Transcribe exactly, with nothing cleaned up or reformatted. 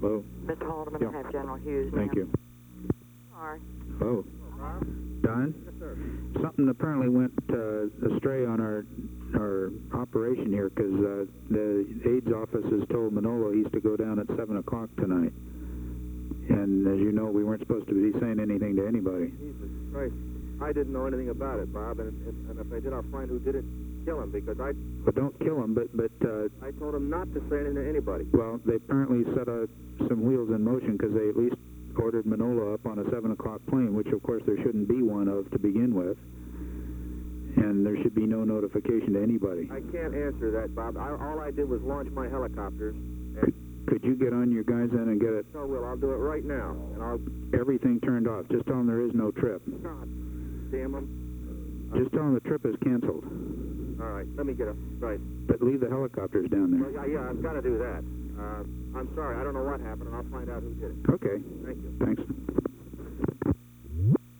Hello. Mister Haldeman, Yeah. I have General Hughes. Thank now. you. Sorry. Hello. Don? Yes, sir. Something apparently went uh, astray on our our operation here because uh, the aides office has told Manolo he's to go down at seven o'clock tonight. And as you know, we weren't supposed to be saying anything to anybody. Jesus Christ. I didn't know anything about it, Bob, and, and, and if I did, I'll find who did it, kill him, because I But don't kill him, but, but uh, I told him not to say anything to anybody. well, they apparently set uh, some wheels in motion because they at least ordered Manolo up on a seven o'clock plane, which of course there shouldn't be one of to begin with. And there should be no notification to anybody. I can't answer that, Bob. I, all I did was launch my helicopters, and Could you get on your guys then and get it, so will. I'll do it right now, and I'll... everything turned off? Just tell them there is no trip. God damn them. Just tell them the trip is canceled. All right, let me get it right. But leave the helicopters down Well, there. yeah, yeah, I've got to do that. Uh, I'm sorry, I don't know what happened, and I'll find out who did it. Okay, Thank you. thanks.